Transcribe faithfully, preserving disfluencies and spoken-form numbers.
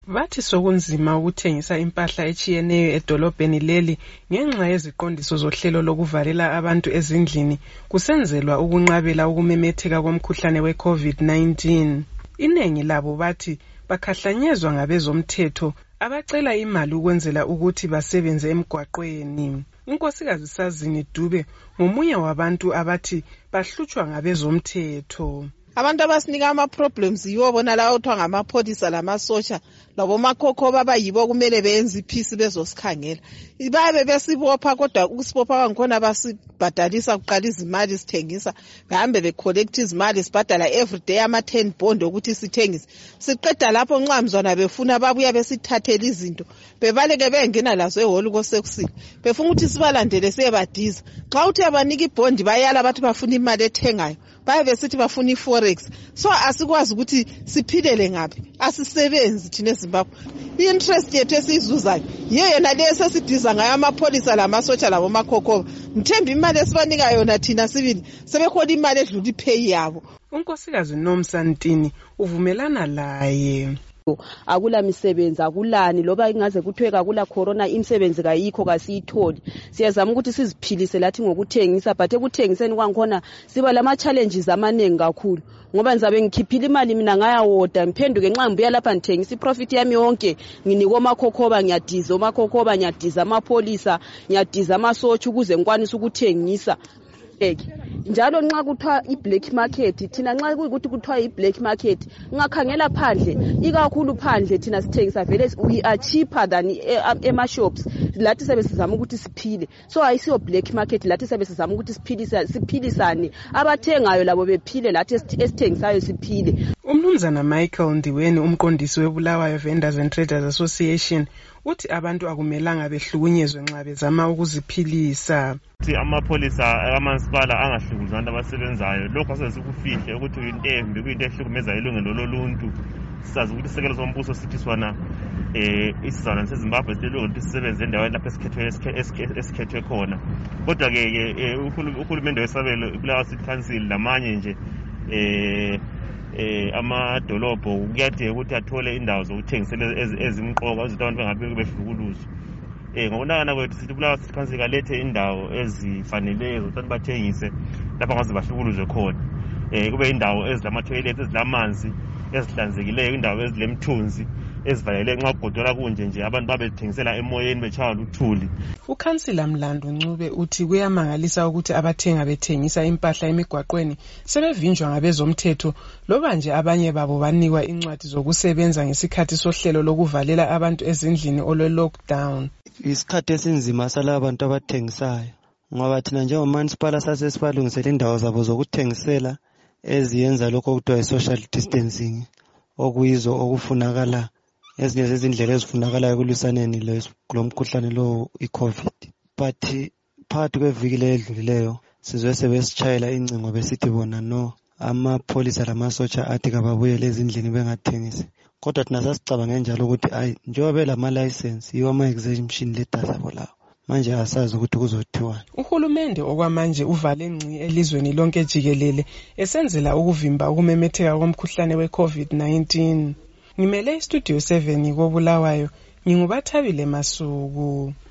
Bathi sokunzima ukuthengisa impahla echiyeneyo edolobheni leli ngenxa yeziqondiso zohlelo lokuvalela abantu ezindlini kusenzelwa ukunqabela ukumemetheka komkhuhlane we-COVID nineteen. Inengi labo bathi bakhahlanyezwa ngabezomthetho abacela imali ukwenzela ukuthi basebenze emgwaqweni. Unkosikazi Sazini Dube ngomunye wabantu abathi bahlutshwa ngabezomthetho. Abantu abasinika ama-problems yiwo bona lawo kuthiwa ngamapholisa lamasotsha labomakhokhoba abayibo kumele benze iphisi bezosikhangela. Babe besibopha kodwa ukusibopha kwangikhona basibhadalisa kuqala izimali sithengisa behambe becollect izimali sibhadala everyday ama-ten bond ukuthi sithengise. Siqeda lapho nxa mzwana befuna babuya besithathela izinto bebaleke bengena lazo ehholo kosekusile befuna ukuthi sibalandele siyebadiza. Xa uthe banika ibhondi bayala bathi bafuna imali ethengayo baye besithi bafuna i-forex. So asikwazi ukuthi siphilele ngaphi, asisebenzi thina eZimbabwe. I-interest yethu esiyizuzayo yiyo yona leyo sesidiza ngayo amapholisa lamasotsha labomakhokhoba. Ngithemba imali esibanika yona thina sibili sebekhona imali edlula ipay yabo. Unkosikazi Nomsantini uvumelana laye. Akula misebenzi akulani loba ingaze kuthiwe akula corona imisebenzi kayikho kasiyitholi. Siyazama ukuthi siziphilise lathi ngokuthengisa but ekuthengiseni kwangikhona siba lama challenges amaningi kakhulu ngoba ngizabe ngikhiphile imali mina ngayawoda ngiphenduke nxa ngibuya lapha ngithengisa iprofit yami yonke nginika omakhokhoba ngiyadiza omakhokhoba ngiyadiza amapholisa ngiyadiza amasotsha ukuze ngikwanise ukuthengisa. Njalo nxa kuthiwa i-black market thina nxa kuyikuthi kuthiwa i-black market ngakhangela phandle ikakhulu phandle thina sithengisa vele we are cheaper than ema-shops lathi sebe sizama ukuthi siphile. So ayisiyo black market lathi sebe sizama ukuthi siphilisa siphilisane abathengayo labo bephile lathi esithengisayo siphile. Umnumzana Michael Ndiweni umqondisi weBulawayo Vendors and Traders Association uthi abantu akumelanga behlukunyezwe nxa bezama ukuziphilisa. Amapholisa amansipala angahlukuzi abantu abasebenzayo lokho asesikufihle ukuthi into embi kuyinto ehlukumeza ilungelo loluntu. Sisazi ukuthi isekelo sombuso sithi sona eh isizwana seZimbabwe silungelo ukuthi sisebenze endaweni lapho esikhethwe esikhethwe khona. Kodwa ke uhulumende wesabelo iBulawayo City Council lamanye nje eh eh amadolobho kuyadinga ukuthi athole indawo zokuthengisela ezimqoka ukuthi abantu bengabe behlukuluzwa. Eh ngokunakana kwethu sithi iBulawayo City Council kalethe indawo ezifaneleyo zokuthi bathengise lapha ngaze bahlukuluzwe khona. Eh kube indawo ezilama toilets ezilamanzi ezihlanzekileyo, indawo ezilemthunzi ezivalele nxa kugodola kunje nje abantu babethengisela emoyeni betshaywa luthuli. Ukhansila Mlando Ncube uthi kuyamangalisa ukuthi abathenga bethengisa impahla emigwaqweni sebevinjwa ngabezomthetho loba nje abanye babo banikwa incwadi zokusebenza ngesikhathi sohlelo lokuvalela abantu ezindlini olwe lockdown. Isikhathi esinzima salabo bantu abathengisayo ngoba thina njengomansipala sasesibalungisela indawo zabo zokuthengisela eziyenza lokho okuthiwa social distancing okuyizo okufunakala ezinye zezindlela ezifunakalayo kulwisaneni lomkhuhlane lo i-COVID. But phakathi kweviki ledlulileyo sizwe sebesitshayela incingo besithi bona no amapholisa lamasotsha athi kababuyele ezindlini bengathengisi. Kodwa thina sasicabanga njalo ukuthi ayi njengoba belama license yiwo ama-exemption letters abo lawo manje asazi ukuthi kuzothiwani. Uhulumende okwamanje uvale ngci elizweni lonke jikelele esenzela ukuvimba ukumemetheka komkhuhlane we-COVID nineteen. Ngimele iStudio seven koBulawayo, nginguBathabile Masuku.